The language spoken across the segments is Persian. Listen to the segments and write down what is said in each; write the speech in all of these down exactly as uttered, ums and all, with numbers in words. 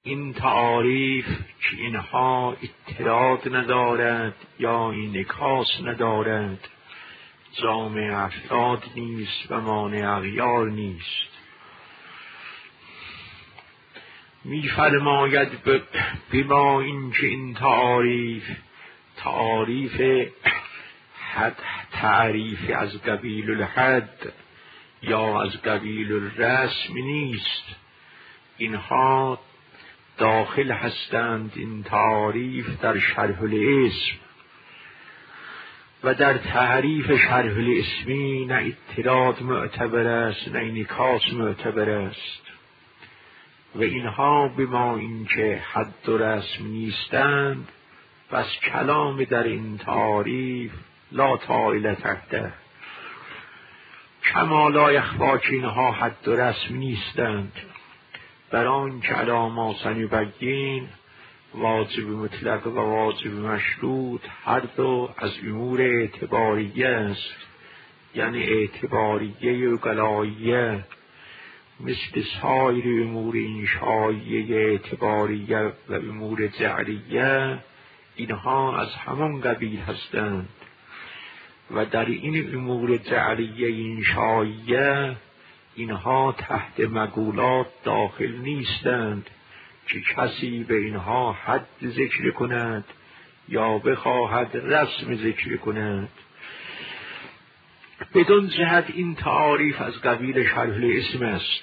این تعاریف که اینها اطراد ندارد یا انعکاس ندارد جامع افراد نیست و مانع اغیار نیست. می‌فرماید بما اینکه این تعاریف تعاریف حد تعریف از قبیل الحد یا از قبیل الرسم نیست، اینها داخل هستند این تعاریف در شرح الاسم و در تعریف شرح الاسمی نه اطراد معتبر است نه انعکاس معتبر است و اینها بما اینکه حد و رسم نیستند بس کلام در این تعاریف لا طائل تحته، کما لا یخفی که اینها حد و رسم نیستند، بر آن که علی ما سنبین واجب مطلق و واجب مشروط هر دو از امور اعتباریه است، یعنی اعتباریه و قلاییه، مثل سایر امور انشائیه اعتباریه و امور جعلیه، اینها از همان قبیل هستند و در این امور جعلیه انشائیه اینها تحت مقولات داخل نیستند که کسی به اینها حد ذکر کند یا بخواهد رسم ذکر کند. بدون جهت این تعاریف از قبیل شرح الاسم است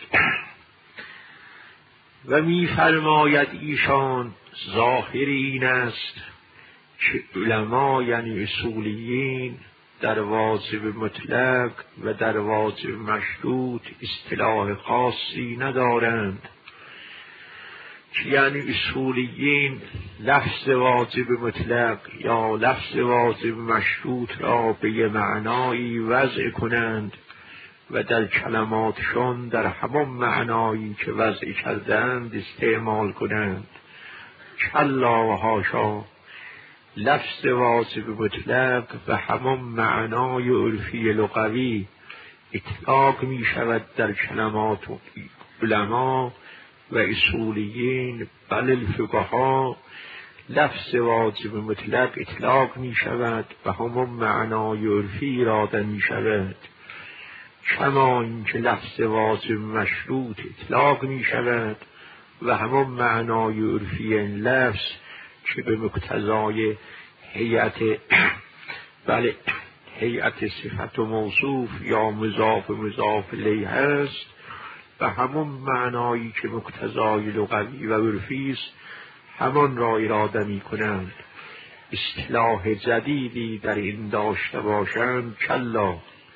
و می فرماید ایشان ظاهر این است که علما یعنی اصولیین در واجب مطلق و در واجب مشروط اصطلاح خاصی ندارند، که یعنی اصولیین لفظ واجب مطلق یا لفظ واجب مشروط را به یه معنایی وضع کنند و در کلماتشون در همان معنایی که وضع کردند استعمال کنند. کلا و حاشا، لفظ واجب مطلق و همان معنای عرفی لغوی اطلاق می شود در کلمات علما و اصولیین، بل الفقها لفظ واجب مطلق اطلاق می شود و همان معنای عرفی اراده می شود، کما اینکه لفظ واجب مشروط اطلاق می شود و همان معنای عرفی این لفظ که به مقتضای هیئت بله هیئت صفت و موصوف یا مضاف و مضاف الیه است و همون معنایی که مقتضای لغوی و عرفی است همان را اراده می کنند. اصطلاح جدیدی در این داشته باشند کلا.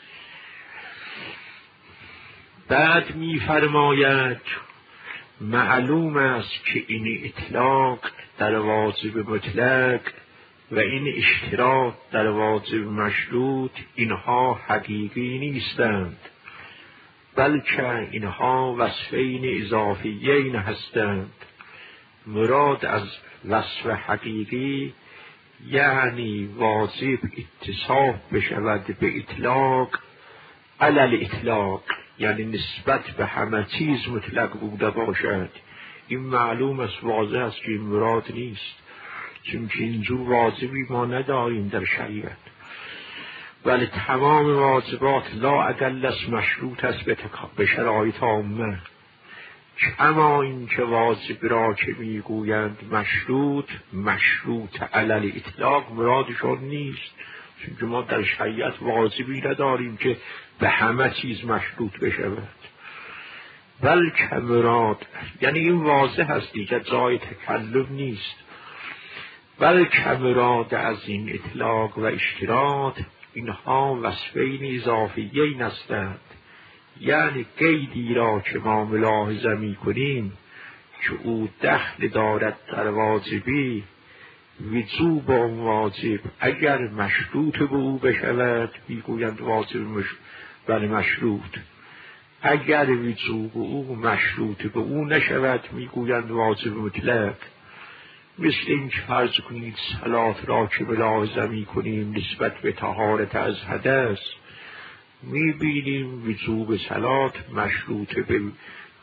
بعد می فرماید معلوم است که این اطلاق در واجب مطلق و این اشتراط در واجب مشروط اینها حقیقی نیستند، بلکه اینها وصفین اضافیین هستند. مراد از وصف حقیقی یعنی واجب اتصاف بشود به اطلاق علی اطلاق، یعنی نسبت به همه چیز مطلق بوده باشد. این معلوم است، واضح است که این مراد نیست، چون که اینجور واجبی ما نداریم در شریعت، ولی تمام واجبات لا اقل است مشروط است به شرایط عامه. اما این که واجب را که میگویند مشروط مشروط علی اطلاق مرادشون نیست، چون که ما در شریعت واجبی نداریم که به همه چیز مشروط بشود، بلکه مراد یعنی این واضح است دیگه، جای تکلم نیست، بلکه مراد از این اطلاق و اشتراط اینها وصفین اضافیین هستند، یعنی قیدی را که ما ملاحظه می کنیم که او دخل دارد در واجبی، وجوب اون واجب اگر مشروط به او بشود میگویند واجب مش... بله مشروط، اگر وجوب او مشروط به او نشود میگویند واجب مطلق. مثل این که فرض کنید صلات را که ملاحظه می کنیم نسبت به طهارت از حدث، می بینیم وجوب صلات مشروط به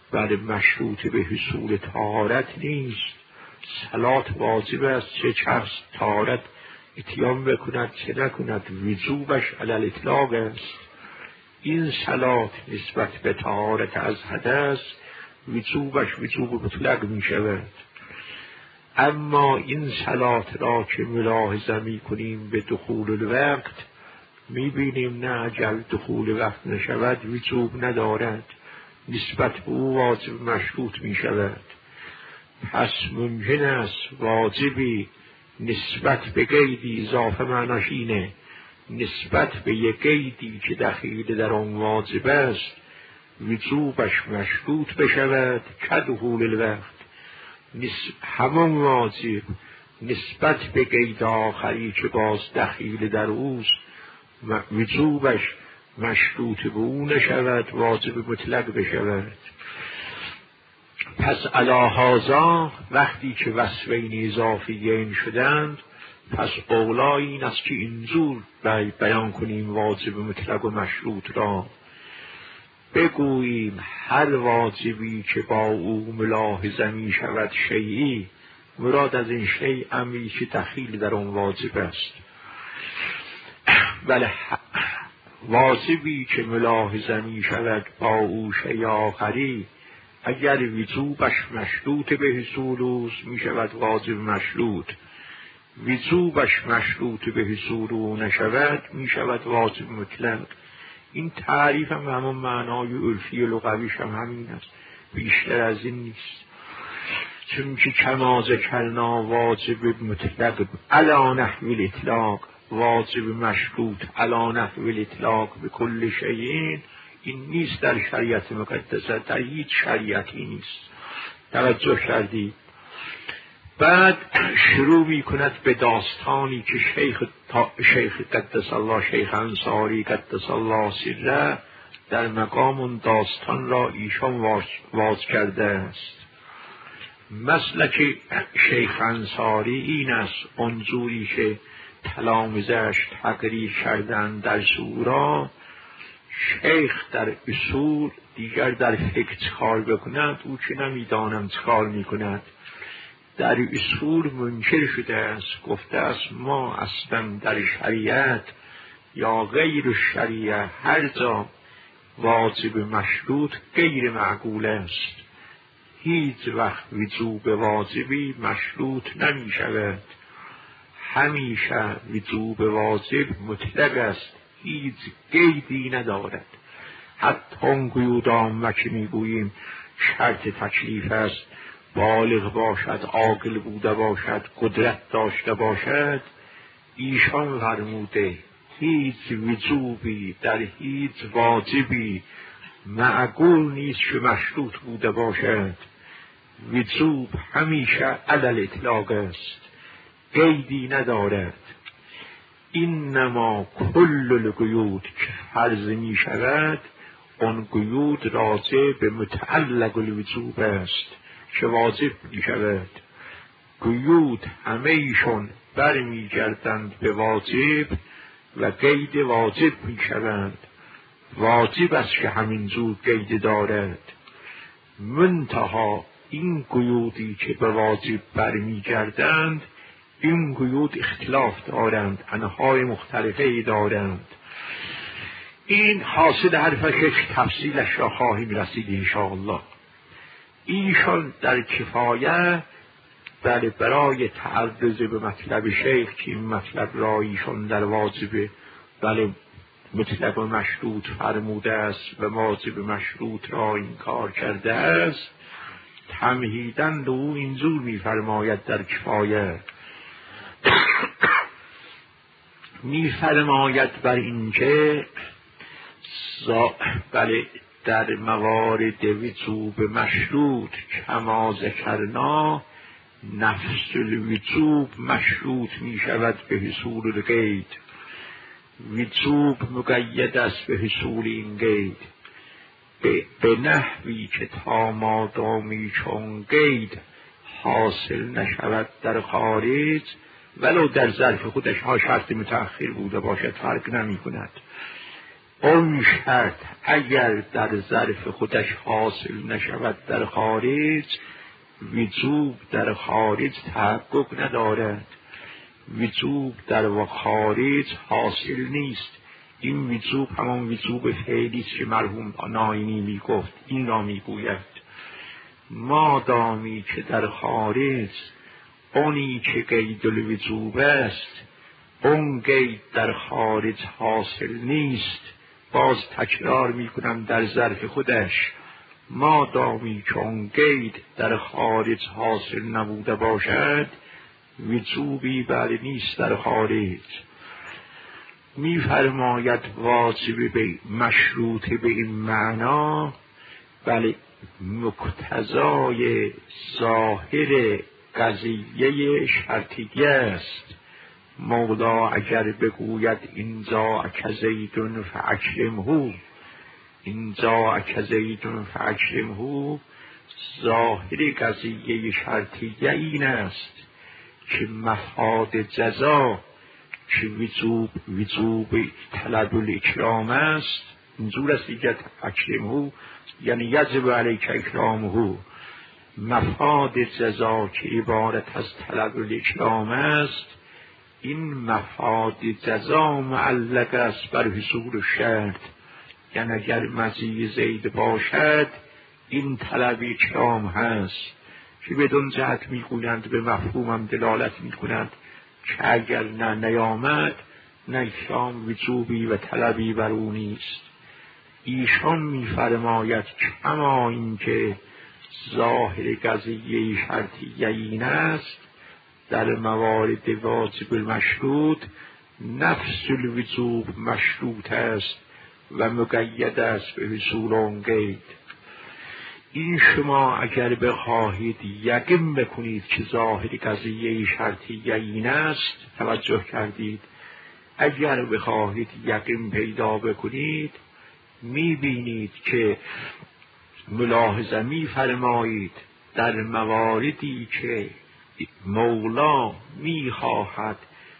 بله مشروط به حصول طهارت نیست. صلات واجب است، چه شخص طهارت اتیان بکند چه نکند، وجوبش علی الاطلاق است. این صلات نسبت به طهارت از حدث وجوبش وجوب مطلق می شود. اما این صلات را که ملاحظه می کنیم به دخول الوقت، می بینیم نه اگر دخول وقت نشود وجوب ندارد، نسبت به او واجب مشروط می شود. پس ممکن است واجبی نسبت به قیدی، اضافه معناش اینه نسبت به یک قیدی که دخیل در آن واجب است وجوبش مشروط بشود که دخول الوقت. همان واجب نسبت به قید آخری که باز دخیل در اوست وجوبش مشروط به او نشود، واجب مطلق بشود. پس علی هذا وقتی که وصفین اضافیین شدند، پس اولا این است که اینجور بیان کنیم واجب مطلق و مشروط را، بگوییم هر واجبی که با او ملاحظه می شود شیئی، مراد از این شیء امری که دخیل در اون واجب است. بله واجبی که ملاحظه می شود با او شیء آخری، اگر وجوبش مشروط به حصول اوست می شود واجب مشروط، وجوبش مشروط به حصول او نشود می شود واجب مطلق. این تعریف هم همون معنای عرفی و لغویش هم همین است، بیشتر از این نیست. چون که کما ذکرنا واجب مطلق علی نحو الاطلاق، واجب مشروط علی نحو الاطلاق به کل شیء، این نیست در شریعت مقدسه، در هیچ شریعتی نیست. توجه کردید؟ بعد شروع می کند به داستانی که شیخ شیخ قدس الله، شیخ انصاری قدس الله سره، در مقام اون داستان را ایشان واز, واز کرده است. مسلک شیخ انصاری این است، اونجوری که تلامذه‌اش تقریر کردن در سورا، شیخ در اصول دیگر در فقه کار بکند او که نمیدانم چه کار میکند. در اصول منکر شده است، گفته است ما اصلا در شریعت یا غیر شریعت هر جا واجب مشروط غیر معقول است، هیچ وقت وجوب واجبی مشروط نمی شود، همیشه وجوب واجب مطلق است، هیچ قیدی ندارد. حتی اون قیود عامه که میگوییم شرط تکلیف است، بالغ باشد، عاقل بوده باشد، قدرت داشته باشد، ایشان فرموده هیچ وجوبی در هیچ واجبی معقول نیست که مشروط بوده باشد، وجوب همیشه علی الاطلاق است، قیدی ندارد. اینما کل القیود که فرض می شود، اون قیود راجع به متعلق الوجوب است که واجب می شود. قیود همه ایشون بر می گردند به واجب و قید واجب می شوند. واجب است که همینجور قید دارد. منتها این قیودی که به واجب بر می گردند، این قیود اختلاف دارند، انواع مختلفه دارند. این حاصل حرف که تفصیلش را خواهیم رسید انشاءالله. ایشان در کفایه بله برای تعرض به مطلب شیخ که این مطلب را ایشان در واجب بله مطلب مشروط فرموده است و واجب مشروط را این کار کرده است، تمهیداً او اینجور می فرماید در کفایه می فرماید بر این که بله در موارد وجوب مشروط کما ذکرنا نفس الوجوب مشروط می شود به حصول القید، وجوب مقید است به حصول این قید به نحوی که تا مادامی چون قید حاصل نشود در خارج، ولو در ظرف خودش ها شرط متأخر بوده باشد فرق نمی کند. اون شرط اگر در ظرف خودش حاصل نشود در خارج، وجوب در خارج تحقق ندارد. وجوب در خارج حاصل نیست. این وجوب همان وجوب فعلی که مرحوم ناینی می گفت این را می گوید. مادامی که در خارج اونی که قید الوجوب است، اون قید در خارج حاصل نیست. باز تکرار می کنم در ظرف خودش، مادامی که اون قید در خارج حاصل نبوده باشد، وجوبی بر نیست در خارج. می فرماید واجب به مشروط به این معنا، بله مقتضای ظاهر قضیه شرطیه است. مولا اگر بگوید اینجا اکزیدون فاکرمهو، اینجا اکزیدون فاکرمهو، ظاهر قضیه شرطیه این است که مفاد جزا که وجوب وجوب طلب الاکرام است، منظور است دیگه اکرمهو یعنی یجب علیک اکرامهو. مفاد جزا که عبارت از طلب الاکرام است، این مفاد جزا معلق است بر حصول شرط. یعنی اگر مزی زید باشد این طلب اکرام هست که بدون جهت میگویند به مفهومم دلالت میکنند که اگر نه نیامد نه اکرام وجوبی و طلبی بر او نیست. ایشان میفرماید کما این که ظاهر قضیه شرطیه این است، در موارد واجب المشروط نفس الوجوب مشروط است و مقید است به حصول آن قید. این شما اگر بخواهید یقین بکنید که ظاهر قضیه شرطیه این است، توجه کردید، اگر بخواهید یقین پیدا بکنید میبینید که ملاحظه میفرمایید در مواردی که مولا میخواهد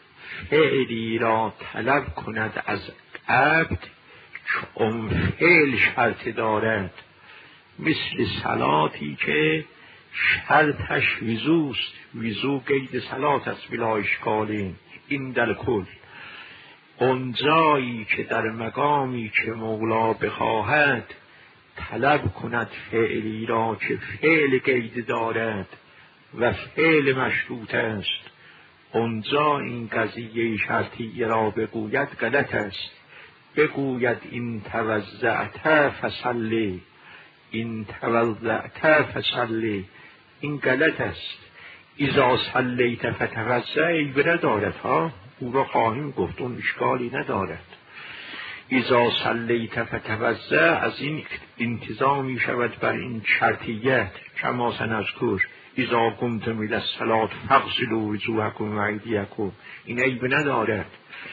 فعلی را طلب کند از عبد که اون فعل شرط دارد، مثل صلاتی که شرطش وضوست، وضو قید صلات است بلا اشکالین. این در کل اون جایی که در مقامی که مولا بخواهد طلب کند فعلی را که فعل قید دارد و فعل مشروط است، اونجا این قضیه شرطیه را بگوید غلط است. بگوید این توضعت فصلی، این توضعت فصلی، این غلط است. اذا صلیت فتوضع عیب ندارد ها، او را خواهیم گفت، اون اشکالی ندارد. اذا صلیت فتوضع از این انتظام می شود بر این شرطیت کما سنذکر. اذا قمتم الی الصلاة فاغسلوا وجوهکم و ایدیکم، این عیب ندارد.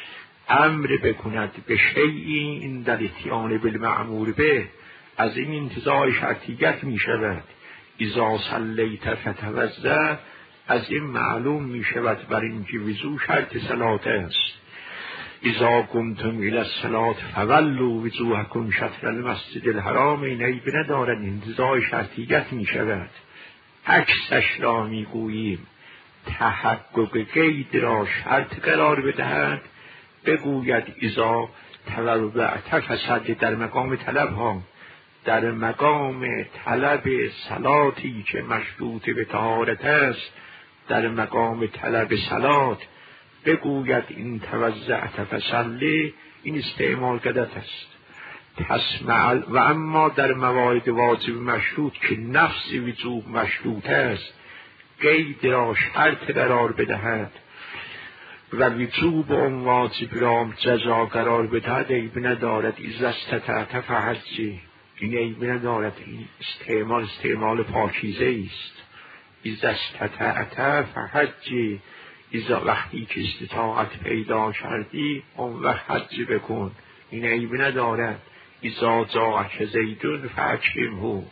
امر بکند به شیئی این در اتیان بالمأمور به، از این انتزاع شرطیت می شود. اذا صلیت فتوضع از این معلوم می شود بر اینکه وضو شرط صلات است. اذا قمتم الی الصلاة فولوا وجوهکم شطر المسجد الحرام، این عیب ندارد، انتزاع شرطیت می شود. عکسش را می گوییم تحقق قید را شرط قرار بدهد، بگوید اذا توضعت فصلی در مقام طلب ها، در مقام طلب صلاتی که مشروط به طهارت است، در مقام طلب صلات بگوید این توضعت فصلی، این استعمال غلط است. تسمع و اما در موارد واجب مشروط که نفس وجوب مشروط است، قید را شرط قرار بدهد و وجوب اون واجب را جزا قرار بدهد، عیب ندارد. اذا استطعت فحجی، این عیب ندارد. این استعمال استعمال پاکیزه است. اذا استطعت فحجی، اذا وقتی که استطاعت پیدا کردی اون وقت حج بکن، این عیب ندارد. اذا جاءک زیدون فاکرمهو.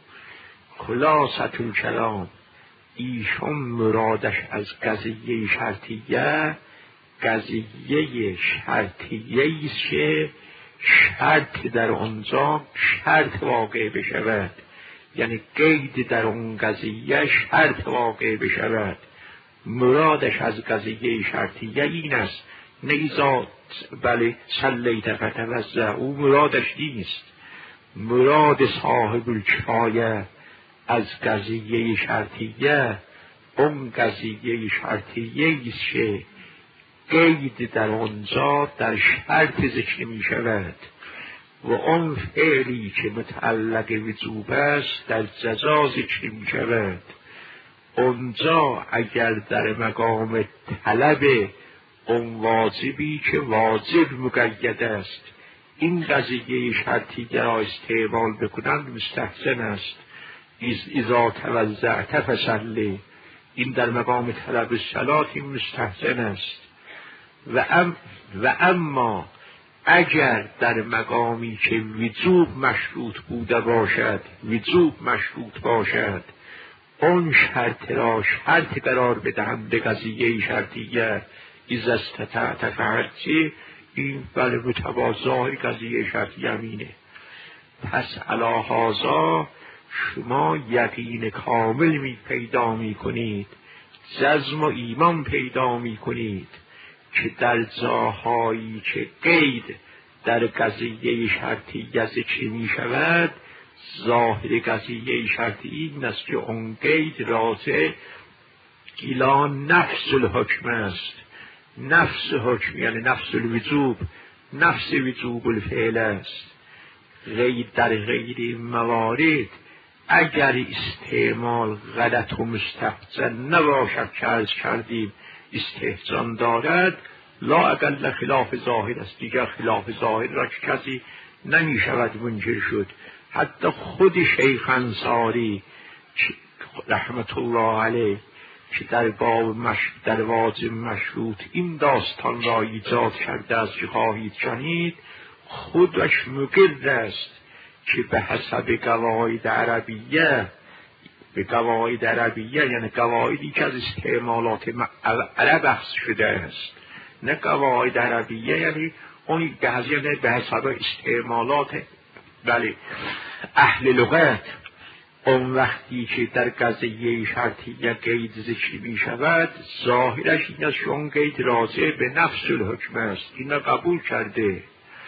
خلاصة الکلام، ایشون مرادش از قضیه شرطیه، قضیه شرطیه است که شرط در آنجا شرط واقع بشود، یعنی قید در اون قضیه شرط واقع بشود. مرادش از قضیه شرطیه این است، نیزا بله صلیت فتوضا، او مرادش نیست. مراد صاحب الکفایه از قضیه شرطیه اون قضیه شرطیه است که قید در آنجا در شرط ذکر می شود و اون فعلی که متعلق وجوب است در جزا ذکر می شود. اونجا اگر در مقام طلب اون واجبی که واجب مقید است این قضیه شرطی را استعمال بکنند مستحسن است. اذا توضأت فصلی، این در مقام طلب الصلاة این مستحسن است. و, ام و اما اگر در مقامی که وجوب مشروط بوده باشد وجوب مشروط باشد اون شرط را شرط قرار بدهند به قضیه شرطیه اذا استطعت فهرچی، این بله متوازای قضیه شرطیه امینه. پس علی هذا شما یقین کامل می پیدا می کنید، جزم و ایمان پیدا می کنید که در جاهایی که قید در قضیه شرطیه ذکر می شود ظاهر قضیه شرطی این است که اون قید راجع الی نفس الحکم است. نفس حکم یعنی نفس الوجوب، نفس وجوب الفعل است. غیر در غیر این موارد اگر استعمال غلط و مستحسن نباشد که عرض کردیم استحسان دارد لا اقل خلاف ظاهر است. دیگر خلاف ظاهر را که کسی نمی شود منکر شد. حتی خود شیخ انصاری رحمت الله علیه که در باب مش... در واجب مشروط این داستان را ایجاد کرده است که خواهید شنید، خودش مقر است که به حسب قواعد عربیه، به قواعد عربیه یعنی قواعدی که از استعمالات عرب اخذ شده است، نه قواعد عربیه یعنی اونی به حسب به حسب استعمالات بله اهل لغت. اون وقتی که در قضیه شرطیه قید ذکر می شود ظاهرش این است که اون قید راجع به نفس الحکم است، این را قبول کرده.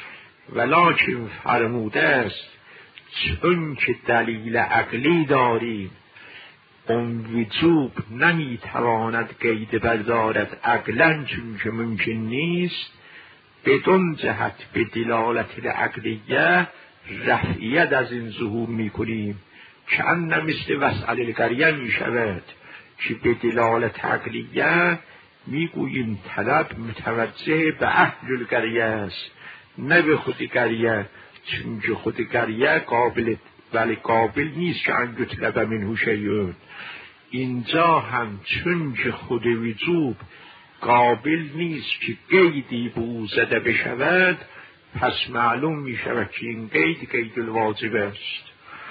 ولکن فرموده است چون که دلیل عقلی داریم اون وجوب نمی تواند قید بردارد عقلا، چون که ممکن نیست. بدون جهت به دلالت عقلیه رفعیت از این ظهور می کنیم که ان مثل وسعل القریه می شود که به دلالت عقلیه می گوییم طلب متوجه به اهل القریه است نه به خود قریه، چون که خود قریه قابل ولی قابل نیست که انجو طلب منه شیء. اینجا هم چون که خود وجوب قابل نیست که قیدی به او زده بشود پس معلوم می شود که این قید قید الواجب است.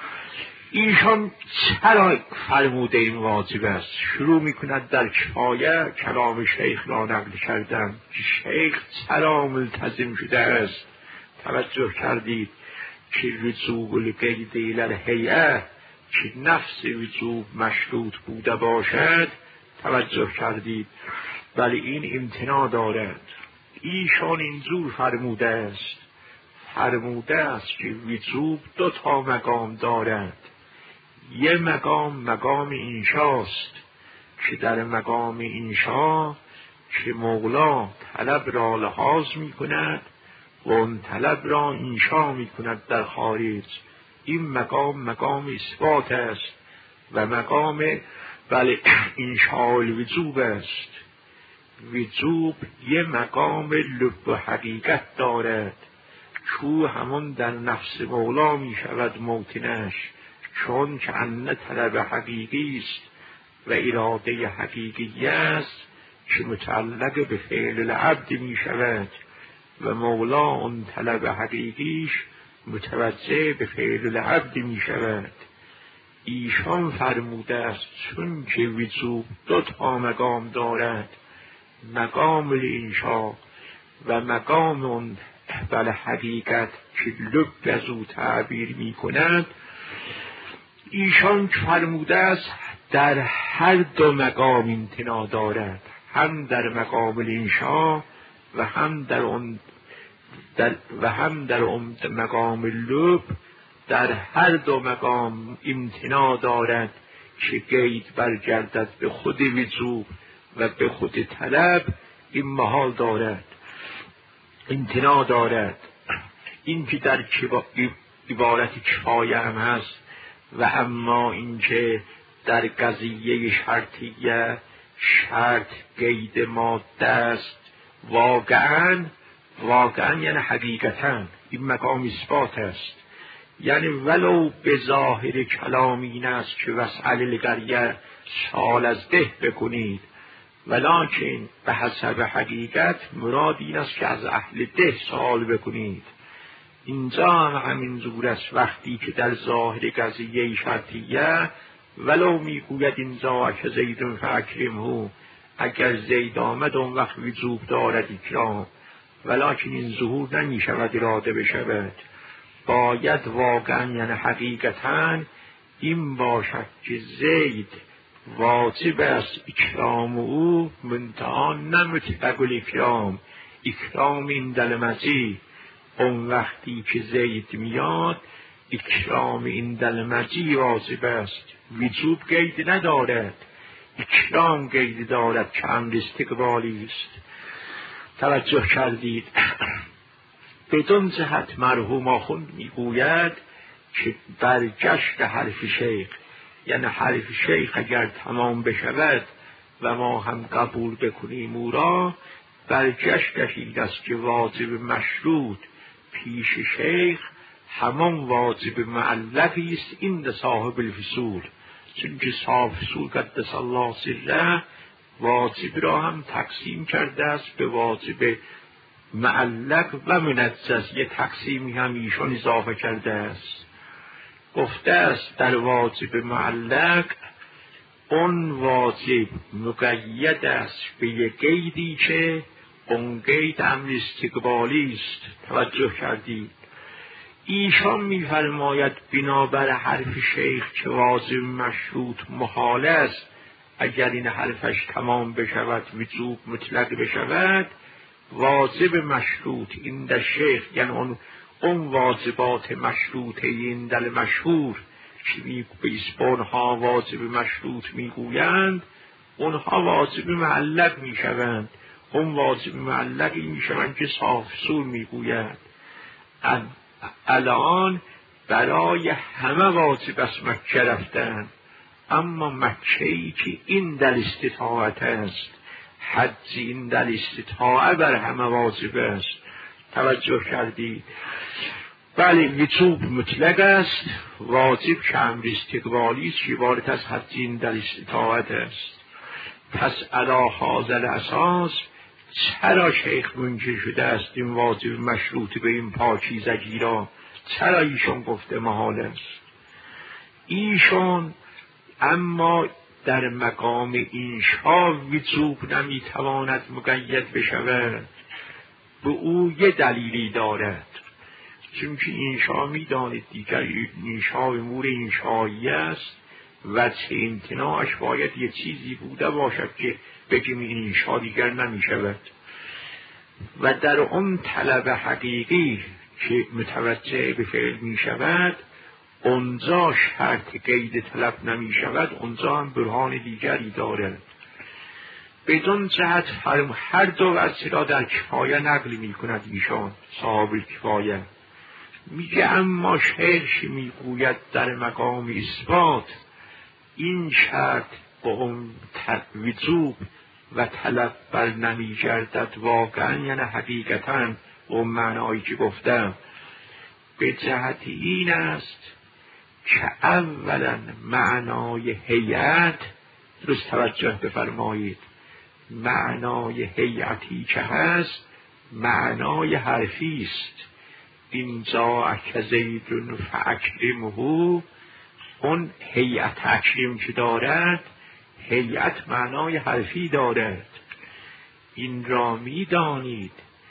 ایشان چرا فرموده این واجب است؟ شروع می کند در کفایه کلام شیخ را نقل کردن که شیخ چرا ملتزم شده است. توجه کردید که وجوب القید الی الهیئه که نفس وجوب مشروط بوده باشد، توجه کردید ولی این امتناع دارد. ایشان اینجور فرموده است، فرموده است که وجوب دو تا مقام دارد. یه مقام مقام انشاست که در مقام انشا که مولا طلب را لحاظ می کند و اون طلب را انشا می کند در خارج. این مقام مقام اثبات است و مقام بله انشاء الوجوب است. وجوب یه مقام لب و حقیقت دارد چو همون در نفس مولا می شود موطنش، چون که ان طلب حقیقی است و اراده حقیقی است که متعلق به فعل العبد می شود و مولا اون طلب حقیقیش متوجه به فعل العبد می شود. ایشان فرموده است چون که وجوب دو تا مقام دارد، مقام الانشاء و مقام اون بله حقیقت که لب از او تعبیر می کند، ایشان فرموده است در هر دو مقام امتنا دارد، هم در مقام الانشا و هم در اون در و هم در مقام لب. در هر دو مقام امتنا دارد که قید برگردد به خود وجوب و به خود طلب. این محال دارد، امتنا دارد. این که در عبارت کفایه هم هست. و اما اینکه در قضیه شرطیه شرط قید ماده است، واقعا واقعا یعنی حقیقتا این مقام اثبات است. یعنی ولو به ظاهر کلام این است که وسأل القریه سال از ده بکنید، ولکن به حسب حقیقت مراد این است که از اهل ده سوال بکنید. اینجا هم همین زور است. وقتی که در ظاهر قضیه شرطیه ولو میگوید اینجا که زیدون فاکرمه، اگر زید آمد اون وقت وجوب دارد اکرام، ولکن این ظهور نمی شود اراده بشود. باید واقعا یعنی حقیقتا این باشد که زید واجب است اکرام او، منتها نمطلق الاکرام، اکرام این دل مجی. اون وقتی که زید میاد اکرام این دل مجی واجب است، وجوب قید ندارد، اکرام قید دارد که امر استقبالی است. توجه کردید؟ بدون جهت مرحوم آخوند میگوید که برگشت حرف شیخ، یعنی حرف شیخ اگر تمام بشود و ما هم قبول بکنیم او را، برگشتش این است که واجب مشروط پیش شیخ همان واجب معلقی است این صاحب الفصول. چون که صاحب فصول قدس الله سره واجب را هم تقسیم کرده است به واجب معلق و منجز، یه تقسیمی هم ایشان اضافه کرده است. گفته است در واجب معلق اون واجب مقید است به یک قیدی که اون قید امر استقبالی است. توجه کردید؟ ایشان می‌فرماید بنابر حرف شیخ که واجب مشروط محال است، اگر این حرفش تمام بشود وجوب مطلق بشود، واجب مشروط این در شیخ یعنی اون اون واجبات مشروطه این در مشهور که می به اونها واجب مشروط میگویند، اونها واجب معلق میشوند. اون واجب معلقی میشوند که صاحب فصول میگوید. الان برای همه واجب است مکه رفتن، اما مکه‌ای که این در استطاعت است، حج این در استطاعت بر همه واجب است. توجه کردید؟ بله وجوب مطلق است، واجب که امر استقبالی است که عبارت از حج این در استطاعت است. پس علی هذا الاساس چرا شیخ منکر شده است این واجب مشروط به این پاکیزگی را؟ چرا ایشون گفته محال است؟ ایشون اما در مقام انشا وجوب نمیتواند مقید بشود. به او یه دلیلی دارد، چون که انشا میدانید دیگر انشا امور انشایی است و چه امتناعش باید یه چیزی بوده باشد که بگیم این انشا دیگر نمیشود. و در اون طلب حقیقی که متوجه به فعل میشود، اونجا شرط قید طلب نمی شود، اونجا هم برهان دیگری دارد. بدون جهت هر دو وجه را در کفایه نقل می کند ایشان صاحب کفایه. میگه اما شیخ میگوید در مقام اثبات این شرط با اون وجوب و طلب بر نمی گردد واقعا یعنی حقیقتا اون معنایی که گفتم. به جهت این است که اولا معنای هیئت، درست توجه بفرمایید، معنای هیئتی که هست معنای حرفی است. اینجا اک زیدون فاکرمه، اون هیئت اکرم که دارد هیئت معنای حرفی دارد. این را می دانید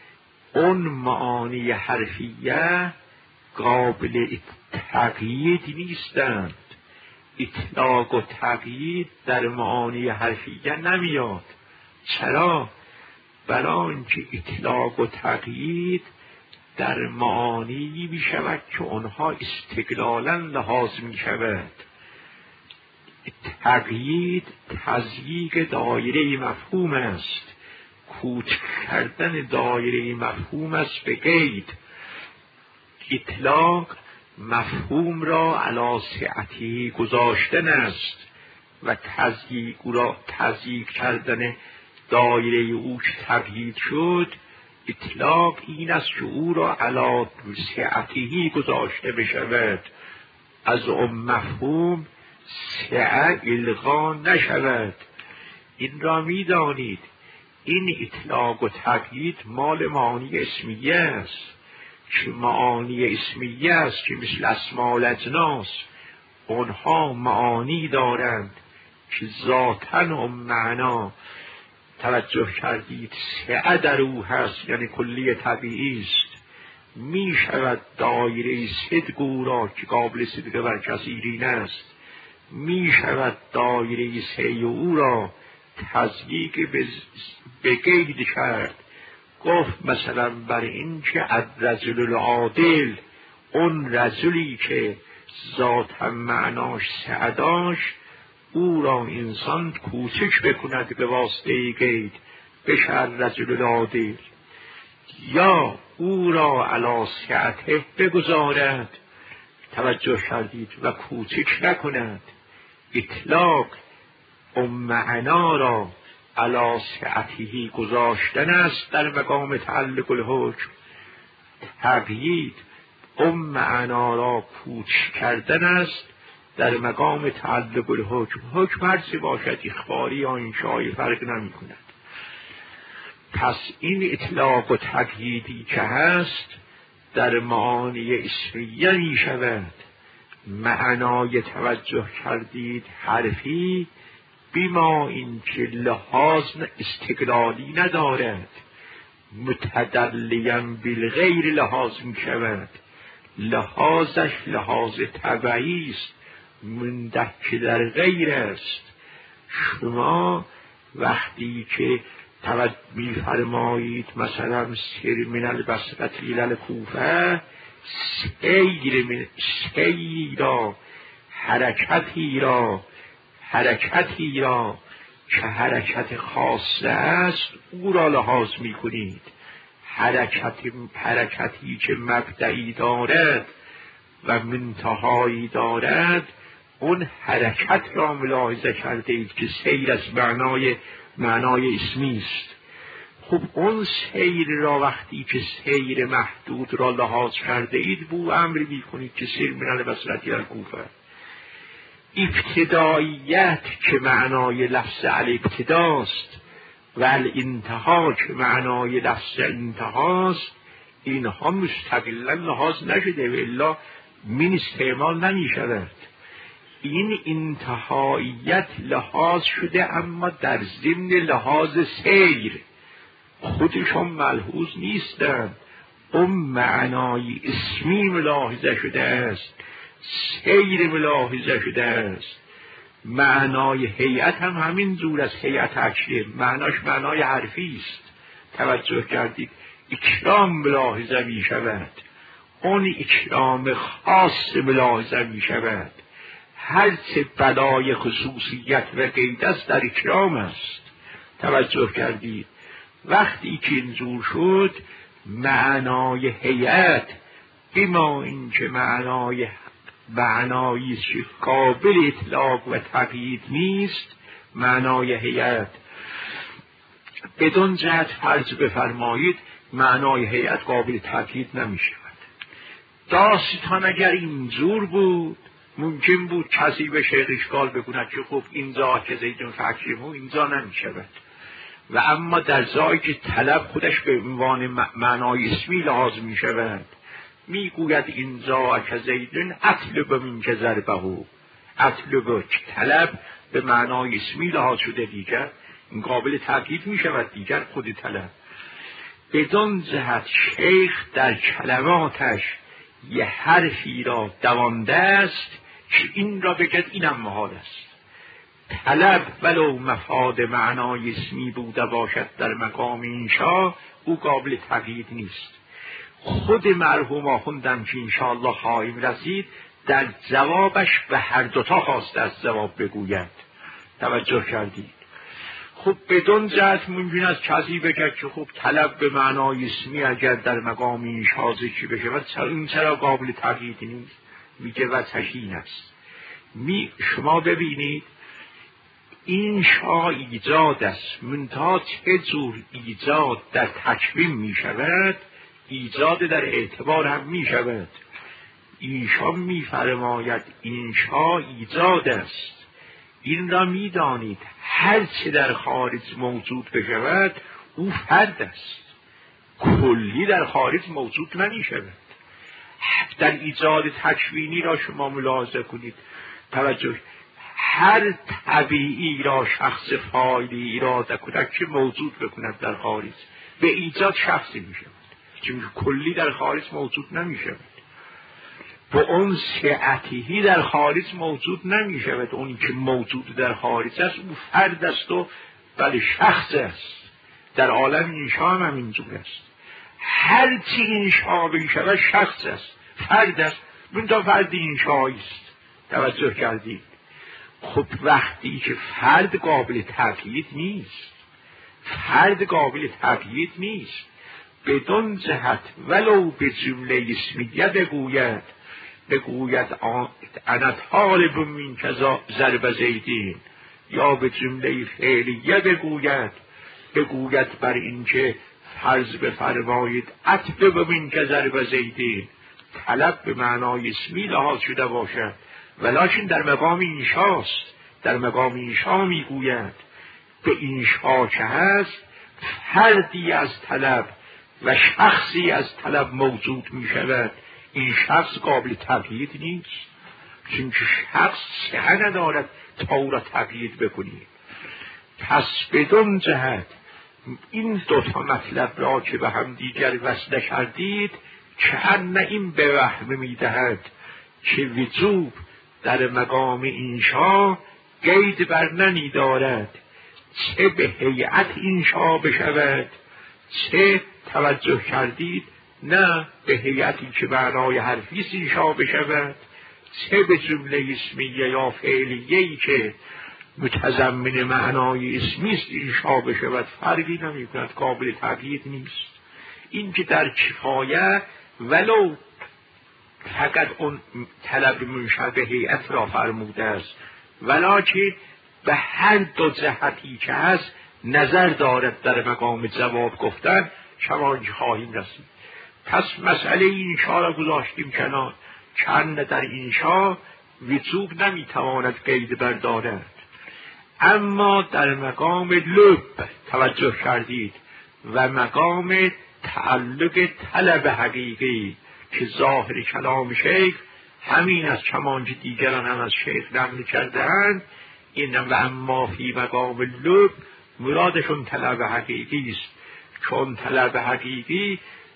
اون معانی حرفیه قابل تقیید نیستند. اطلاق و تقیید در معانی حرفیه نمیاد. چرا؟ برای آنکه اطلاق و تقیید در معانی می شود که آنها استقلالا لحاظ می شود. تقیید تضییق دایره مفهوم است، کوچک کردن دایره مفهوم است به قید. اطلاق مفهوم را علی سعتی گذاشتن است و تضییق را تضییق کردن دایره او که تقیید شد. اطلاق این است که او را علی سعتی گذاشته بشود، از اون مفهوم سعه الغا نشود. این را می دانید این اطلاق و تقیید مال معانی اسمیه است که معانی اسمیه است که مثل اسماء الاجناس اونها معانی دارند که ذاتاً و معنا توجه کردید سعه در او هست، یعنی کلی طبیعی است. می شود دایره صدق او را که قابل صدق بر کثیرین است، می شود دایره سعی او را تضییق به قید کرد. گفت مثلا بر این که الرجل العادل، اون رجلی که ذات معناش سعداش، او را انسان کوچک بکند به واسطه قید، بشه الرجل العادل، یا او را علی سعته بگذارد، توجه کردید، و کوچک نکند. اطلاق اون معنا را علی سعته گذاشتن است در مقام تعلق الحکم. تقیید اون معنا را کوچک کردن است در مقام تعلق الحکم. حکم هرچه باشد، اخباری یا انشایی، فرق نمی کند. پس این اطلاق و تقییدی که هست در معانی اسمیه می شود. معنای توجه کردید حرفی بیما این که لحاظ استقلالی ندارد، متدلیم بالغیر لحاظ می شود. لحاظش لحاظ طبعی است، منده که در غیر است. شما وقتی که توجه می فرمایید مثلا سیر من البصره الی الکوفه، سیر من سیر را، حرکتی را حرکتی را که حرکت خاصه است او را لحاظ می کنید. حرکت حرکتی که مبدئی دارد و منتهایی دارد، اون حرکت را ملاحظه کرده اید که سیر از معنای معنای اسمی است. خب اون سیر را وقتی که سیر محدود را لحاظ کرده اید، بو امر می کنید که سیر من البصره الی الکوفه. ابتداییت که معنای لفظ الابتداست و الانتها که معنای لفظ انتهاست، اینها مستقلا لحاظ نشده و الا من استعمال نمی شود. این انتهاییت لحاظ شده، اما در ضمن لحاظ سیر خودشون ملحوظ نیستند. اون معنای اسمی ملاحظه شده است، سیر ملاحظه شده است. معنای هیئت هم همین جور از هیئت اکشیه، معناش معنای حرفی است. توجه کردید اکرام ملاحظه می شود، اون اکرام خاص ملاحظه می شود. هرچه بلای خصوصیت و قید است در اکرام است. توجه کردید وقتی که اینجور شد، معنای هیئت بما اینکه معنای معنایی که قابل اطلاق و تقیید نیست، معنای هیئت بدون جهت فرض بفرمایید معنای هیئت قابل تقیید نمی شود. داستان اگر اینجور بود ممکن بود کسی به شیخ اشکال بکند که خب اینجا که زیدون فکرمو اینجا نمی شود، و اما در جایی که طلب خودش به عنوان معنای اسمی لحاظ می شود، می گوید اینجا که زیدون اطلب من که ضربهو، اطلب که طلب به معنای اسمی لحاظ شده، دیگر این قابل تقیید می شود، دیگر خود طلب. بدون جهت شیخ در کلماتش یه حرفی را دوانده است که این را بگد اینم محال است. طلب ولو مفاد معنای اسمی بوده باشد در مقام انشا، او قابل تقیید نیست. خود مرحوم آخوندم که انشاءالله خواهیم رسید در جوابش به هر دوتا خواسته از جواب بگوید. توجه کردید؟ خب بدون جهت ممکن است کسی بگه که خب طلب به معنای اسمی اگر در مقام انشا ذکر بشه و این چرا قابل تقیید نیست؟ میگه وجهش این است. می شما ببینید انشا ایجاد است، منتها چه جور ایجاد در تکوین می شود ایجاد در اعتبار هم می شود. ایشان می فرماید انشا ایجاد است. این را می دانید هر چه در خارج موجود بشود او فرد است، کلی در خارج موجود نمی شود. در ایجاد تکوینی را شما ملاحظه کنید، توجه، هر طبیعی را شخص فاعلی اراده کند که موجود بکند در خارج به ایجاد شخصی می شود، چون کلی در خارج موجود نمی شود. با اون سعتیهی در خارج موجود نمی شود. اونی که موجود در خارج است او فرد است و بله شخص است. در عالم انشا هم همینجور است. هر چی انشا بشود شخص است، فرد است، منتها فرد انشایی است. توجه کردید؟ خب وقتی که فرد قابل تقیید نیست، فرد قابل تقیید نیست، بدون جهت ولو به جمله اسمیه بگوید بگوید انا طالب منک ضرب زیدین، یا به جمله فعلیه بگوید بگوید بر اینکه فرض بفرمایید اطلب منک ضرب زیدین، طلب به معنای اسمی لحاظ شده باشد ولکن در مقام انشاست. در مقام انشا میگوید به انشا که هست فردی از طلب و شخصی از طلب موجود می شود. این شخص قابل تقیید نیست، چون شخص سعی ندارد تا او را تقیید بکنید. پس بدون جهت این دوتا مطلب را که به هم دیگر وصل کردید که ان این به وهم می دهد که وجوب در مقام انشا قید بر نمی دارد، چه به هیئت انشا بشود چه توجه کردید نه به هیئتی که معنای حرفی انشا بشود، چه به جمله اسمیه یا فعلیه‌ای که متضمن معنای اسمی است انشا بشود، فرقی نمی کند، قابل تقیید نیست. این که در کفایه ولو فقط اون طلب منشأ به هیئت را فرموده است، ولکن به هر دو جهتی که هست نظر دارد در مقام جواب گفتن، شما خواهیم رسید. پس مسئله انشا را گذاشتیم کنار، چند در انشا وجوب نمیتواند قید بردارد، اما در مقام لب توجه کردید و مقام تعلق طلب حقیقی که ظاهر کلام شیخ همین از کمان که دیگران هم از شیخ نقل کرده‌اند، این و اما فی مقام لب مرادشون طلب حقیقی است، چون طلب حقیقی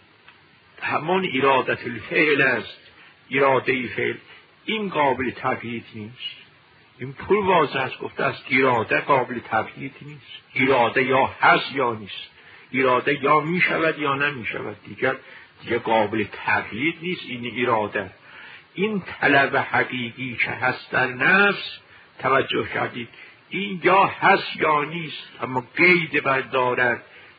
همان ارادت الفعل است، اراده فعل، این قابل تقیید نیست. این پر واضح است، گفته است اراده قابل تقیید نیست، اراده یا هست یا نیست، اراده یا می شود یا نمی شود، دیگر دیگه قابل تقیید نیست. این اراده، این طلب حقیقی که هست در نفس، توجه کردید، این یا هست یا نیست، اما قید بردارد،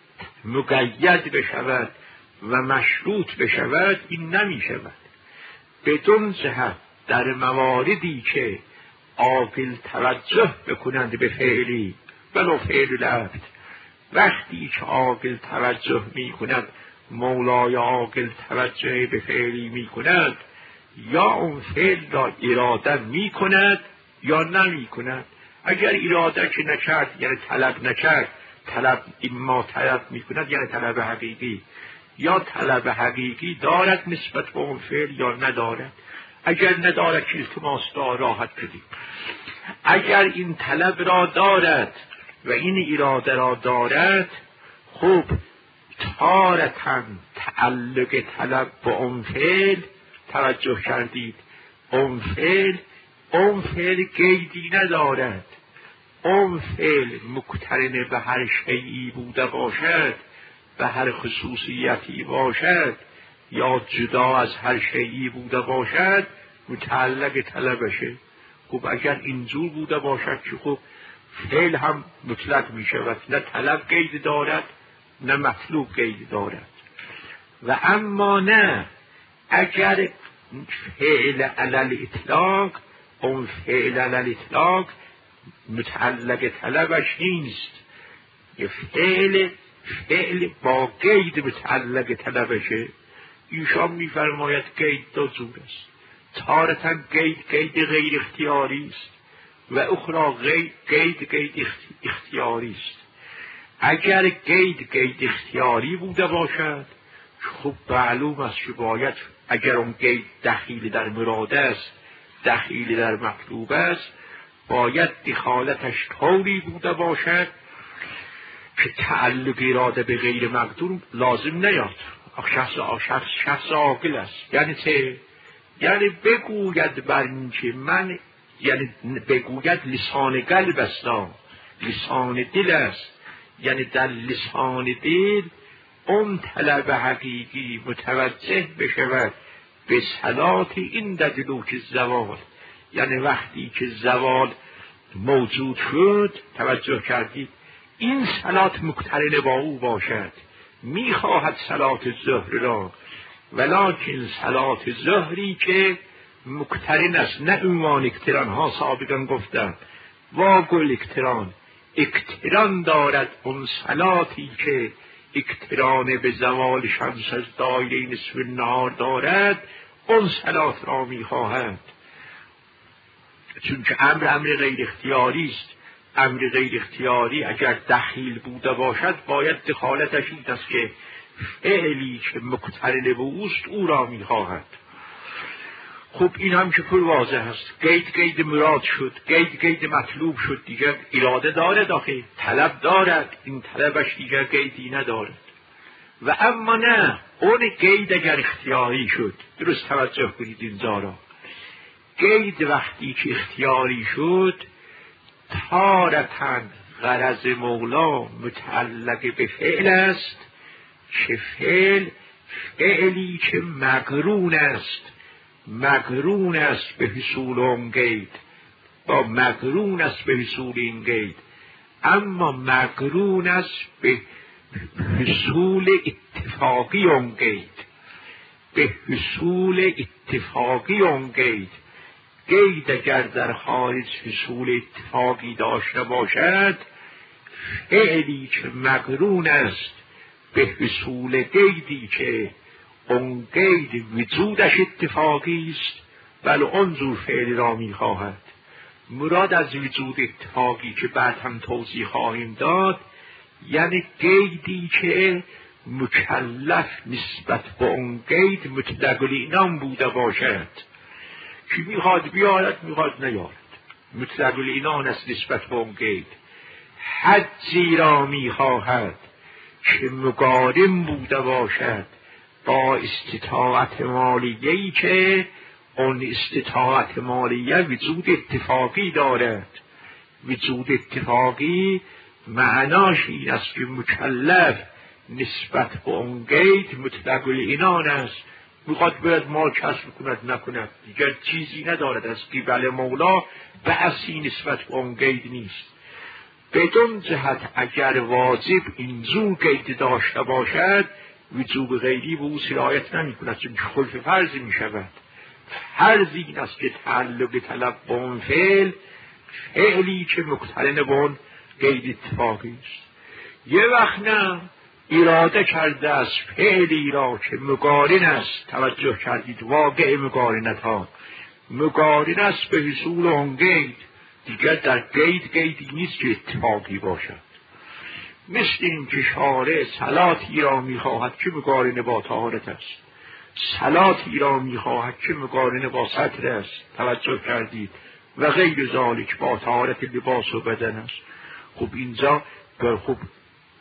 مقید بشود و مشروط بشود، این نمی شود. بدون جهت در مواردی که عاقل توجه بکنند به فعلی ولو فعل العبد، وقتی که عاقل توجه می کند، مولای عاقل توجه به فعلی می کند، یا اون فعل را اراده می کند یا نمی کند. اگر اراده که نکرد یعنی طلب نکرد، طلب اما طلب می کند یعنی طلب حقیقی، یا طلب حقیقی دارد نسبت به اون فعل یا ندارد. اگر ندارد که التماس دار راحت بدیم، اگر این طلب را دارد و این اراده را دارد، خب تارتاً تعلق طلب با اون فعل، توجه کردید اون فعل اون فعل قیدی ندارد، اون فعل مقترن به هر شیئی بوده باشد، به هر خصوصیتی باشد یا جدا از هر شیئی بوده باشد متعلق طلبشه. خب اگر اینجور بوده باشد که خب فعل هم مطلق می شود، نه طلب قید دارد نه مطلوب قید دارد. و اما نه اگر فعل علی الاطلاق، اون فعل علی الاطلاق متعلق طلبش نیست، یه فعل فعل با قید متعلق طلبشه. ایشان میفرماید قید دو جور است، تارتاً قید قید غیر اختیاری است و اخرى قید قید اختیاری است. اگر قید قید اختیاری بوده باشد خب معلوم است که باید اگر اون قید دخیل در مراد است، دخیل در مطلوب است، باید دخالتش طوری بوده باشد که تعلق اراده به غیر مقدور لازم نیاد. شخص شخص شخص عاقل است، یعنی چه؟ یعنی بگوید بر این که من، یعنی بگوید لسان قلب است، لسان دل است، یعنی در لسان دل اون طلب حقیقی متوجه بشود به صلات این دلوک زوال، یعنی وقتی که زوال موجود شد توجه کردید این صلات مقترن با او باشد، میخواهد صلات ظهر را، ولکن صلات ظهری که مقترن است، نه عنوان اقتران ها سابقا گفتم واگل اقتران، اقتران دارد اون صلاتی که اقتران به زوال شمس از دایره نصف النهار دارد، اون صلات را میخواهد. چون که امر امر غیر اختیاری است، امر غیر اختیاری اگر دخیل بوده باشد باید دخالتش این است که فعلی که مقترن به اوست او را میخواهد. خب این هم که کل واضح است، قید قید مراد شد، قید قید مطلوب شد، دیگر اراده دارد، آخه طلب دارد، این طلبش دیگر قیدی ندارد. و اما نه اون قید اگر اختیاری شد، درست توجه کنید اینجا را، قید وقتی که اختیاری شد تارتاً غرض مولا متعلق به فعل است که فعل فعلی که مقرون است، مقرون است به حصول اون قید، با مقرون است به حصول این قید، اما مقرون است به حصول اتفاقی اون قید، به حصول اتفاقی اون قید. قید اگر در خارج حصول اتفاقی داشته باشد، فعلی که مقرون است به حصول قیدی که اون قید وجودش اتفاقی است، بل اونجور فعل را میخواهد. مراد از وجود اتفاقی که بعد هم توضیح خواهیم داد، یعنی قیدی که مکلف نسبت به اون قید مطلق العنان بوده باشد، که میخواد بیارد میخواد نیارد، مطلق العنان است نسبت به اون قید. حجی را میخواهد که مقارن بوده باشد با استطاعت مالیه‌ای که اون استطاعت مالیه وجود اتفاقی دارد. وجود اتفاقی معناش این است که مکلف نسبت به اون قید مطلق العنان است، میخواد باید مال کسب کند نکند، دیگر چیزی ندارد از قبل مولا، بحثی نسبت به اون قید نیست. بدون جهت اگر واجب اینجور قید داشته باشد وجوب غیری به او سرایت نمی کند، چون خلف فرضی می شود. فرض این است که تعلق طلب با اون فعل فعلی که مقترن با اون قید اتفاقی است. یه وقت نه اراده کرده از فعلی را که مقارن است، توجه کردید واقع مقارنت ها مقارن است به حصول اون قید، دیگر در قید قیدی نیست که اتفاقی باشد. مثل این که شارع صلاتی را میخواهد که مقارن با طهارت است، صلاتی را میخواهد که مقارن با سطر است، توجه کردید، و غیر ذالک با طهارت لباس و بدن است. خب اینجا خب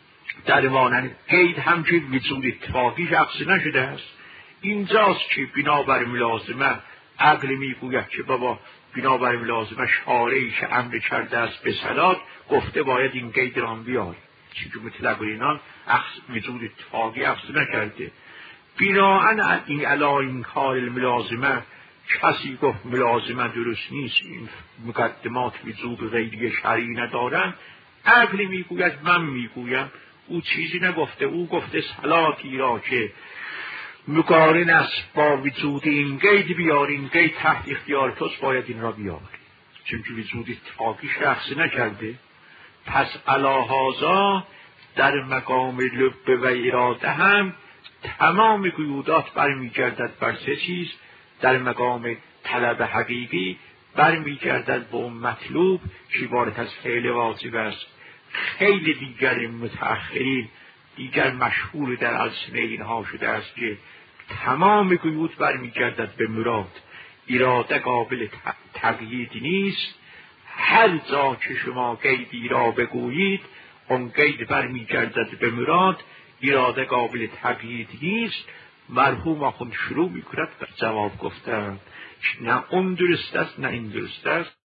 در مانند قید همچنین وجود اتفاقی شخص نشده است. اینجاست که بنابر ملازمه عقل میگوید که بابا بنابر ملازمه شارعی که امر کرده است به صلات گفته باید این قید را بیار، چون مطلق اینان وجود اتفاقی عکس نکرده. بناهن این علا این کار ملازمه کسی گفت ملازمه درست نیست، این مقدمات وجود غیری شرعی ندارن، عقل میگوید من میگویم او چیزی نگفته، او گفته صلاتی را که مقارن است با وجود این قید بیار، این قید تحت اختیار توست باید این را بیار، چون که وجود اتفاقی شخص نکرده. پس علا هذا در مقام لب و اراده هم تمام قیودات برمیگردد بر سه چیز. در مقام طلب حقیقی برمیگردد به اون مطلوب که عبارت از فعل واجب است. خیلی دیگر متأخرین دیگر مشهور در السنه اینها شده است که تمام قیود برمیگردد به مراد. اراده قابل تقیید نیست، هر جا که شما قیدی را بگویید اون قید برمیگردد به مراد، اراده قابل تقیید نیست. مرحوم آخوند شروع میکند در جواب گفتن نه اون درست است نه این درست است.